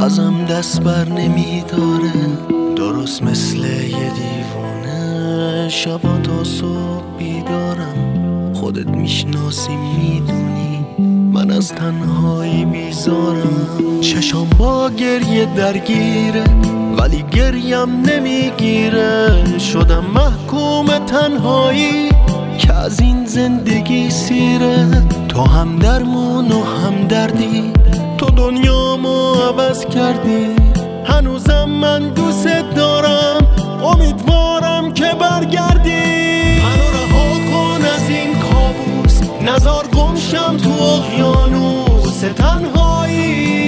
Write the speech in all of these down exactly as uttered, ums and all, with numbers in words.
ازم دست بر نمیداره، درست مثل یه دیوانه شبا تا صبح بیدارم. خودت میشناسی میدونی من از تنهایی بیزارم. چشام با گریه درگیره ولی گریم نمیگیره، شدم محکوم تنهایی که از این زندگی سیره. تو هم درمون و هم دردی، تو دنیامو عوض کردی. هنوزم من دوست دارم، امیدوارم که برگردی. منو رها کن از این کابوس، نزار گمشم تو اقیانوس تنهایی.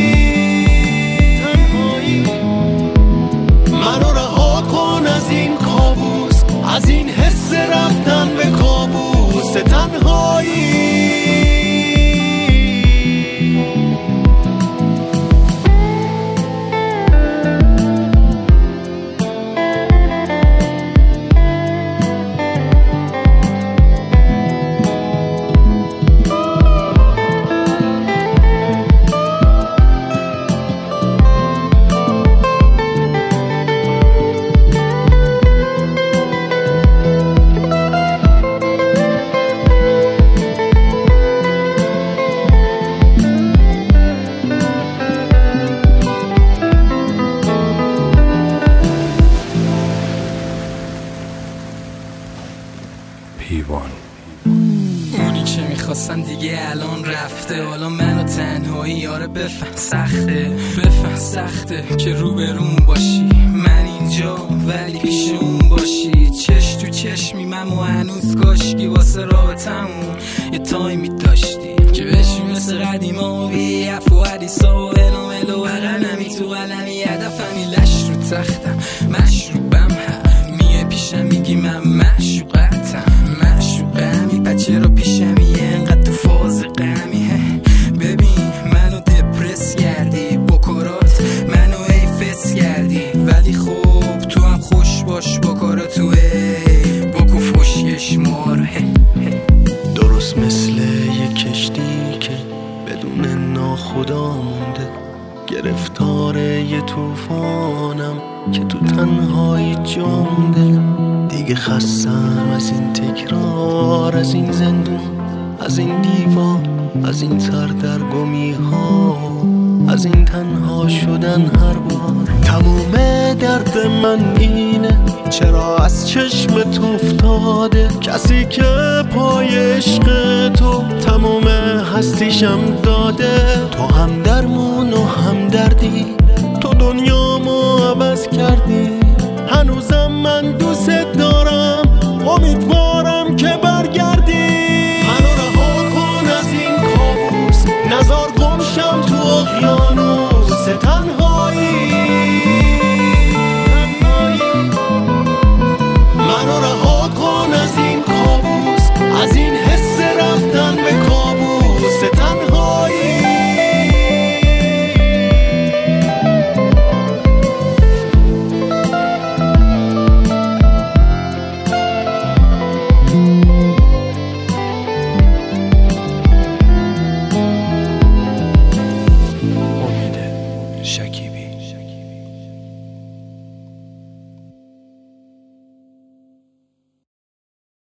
منو رها کن از این کابوس، از این حس رفتن به کابوس تنهایی. اونی که میخواستن دیگه الان رفته، حالا منو تنهایی یاره بفهم سخته. بفهم سخته که روبرون باشی، من اینجا ولی پیش اون باشی. چش تو چشمی من و هنوز کاشکی واسه رابطمون یه تایمی داشتی که بشی مثل قدیما بی اف و حدیثا و الامل و قلمی تو قلمی. هدفمی لش رو تختم مشروبم هم میه پیشم میگی من معشوقتم. معشوقمی بچه رو پیشمی انقدر تو فاز غمی. ببین منو دپرس کردی با کارات، منو ایفس کردی ولی خوب تو هم خوش باش با کاراتو. بکن فشکش ماره درست مثل یه کشتی که بدون ناخدا مونده، گرفتار یه طوفانم که تو تنهایی جا مونده. دیگه خستم از این تکرار، از این زندون، از این دیوار، از این سردرگمی ها، از این تنها شدن هر بار. تموم درد من اینه چرا از چشمت افتاده کسی که پای عشق تو تموم هستیشم داده. تو هم درمون